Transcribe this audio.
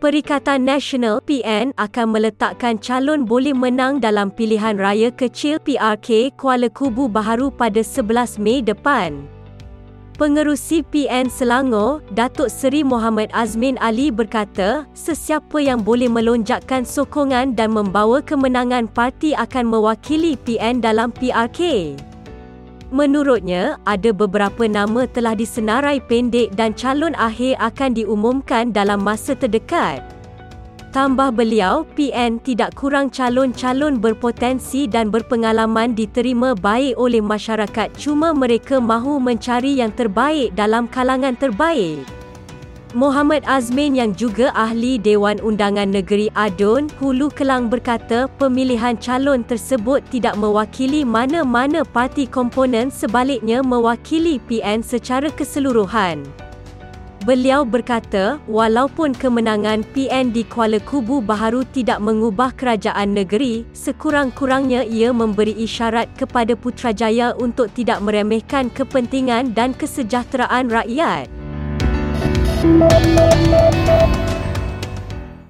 Perikatan Nasional (PN) akan meletakkan calon boleh menang dalam pilihan raya kecil PRK Kuala Kubu Baharu pada 11 Mei depan. Pengerusi PN Selangor, Datuk Seri Muhammad Azmin Ali berkata, sesiapa yang boleh melonjakkan sokongan dan membawa kemenangan parti akan mewakili PN dalam PRK. Menurutnya, ada beberapa nama telah disenarai pendek dan calon akhir akan diumumkan dalam masa terdekat. Tambah beliau, PN tidak kurang calon-calon berpotensi dan berpengalaman diterima baik oleh masyarakat, cuma mereka mahu mencari yang terbaik dalam kalangan terbaik. Muhammad Azmin yang juga ahli Dewan Undangan Negeri Adun, Hulu Kelang berkata, pemilihan calon tersebut tidak mewakili mana-mana parti komponen, sebaliknya mewakili PN secara keseluruhan. Beliau berkata, walaupun kemenangan PN di Kuala Kubu Baharu tidak mengubah kerajaan negeri, sekurang-kurangnya ia memberi isyarat kepada Putrajaya untuk tidak meremehkan kepentingan dan kesejahteraan rakyat.